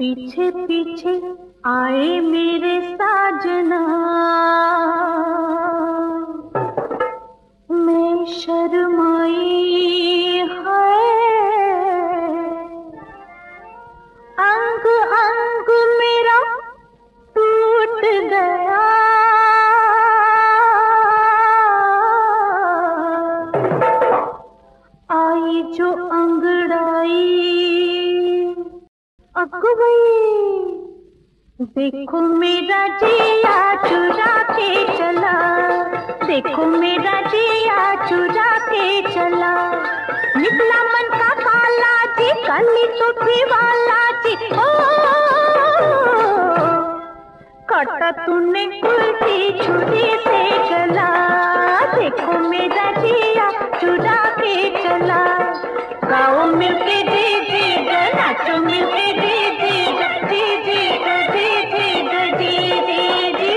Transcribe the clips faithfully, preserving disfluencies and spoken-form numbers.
पीछे पीछे आए मेरे साजना, मैं शर्माई है, अंग अंग मेरा टूट गया। आई जो अंगड़ाई अगुवई, देखो मेरा जिया चुरा के चला, देखो मेरा जिया चुरा के चला। निकला मन का काला जी, काली टोपी वाला जी, ओ काटा तूने उल्टी छुरी से गला। देखो मेरा जिया चुरा के चला। गाओ मिलके जी जी नाचो मिलके जी जी जी जी जी जी जी जी जी।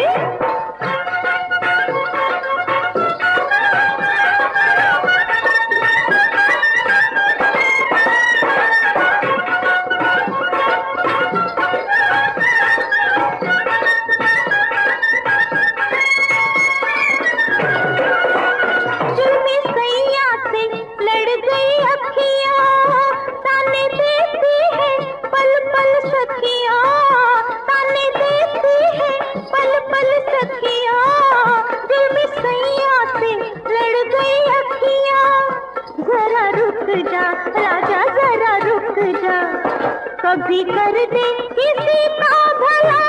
राजा जरा रुक जा, कभी कर दे किसी का भला।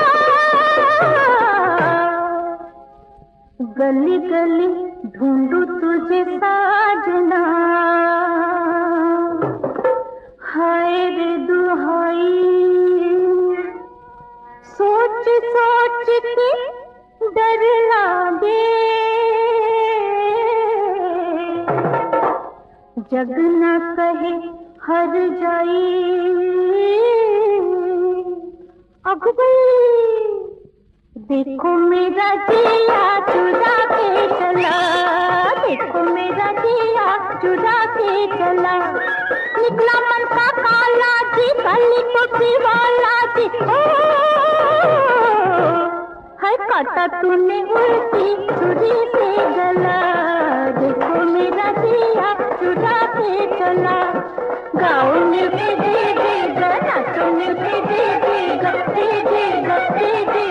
गली गली ढूंढू तुझे साजना, हाय रे दुहाई। सोच सोच के डर लागे, जग न कहे हर जाई। अब देखो मेरा जिया चुरा के चला, देखो मेरा जिया चुरा के चला। निकला मन का काला जी, काली टोपी वाला जी, ओ है काटा तूने उल्टी छुरी से गला। देखो मेरा जिया चुरा के चला। गाओ मिलके जी जी नाचो मिलके जी जी जी जी जी।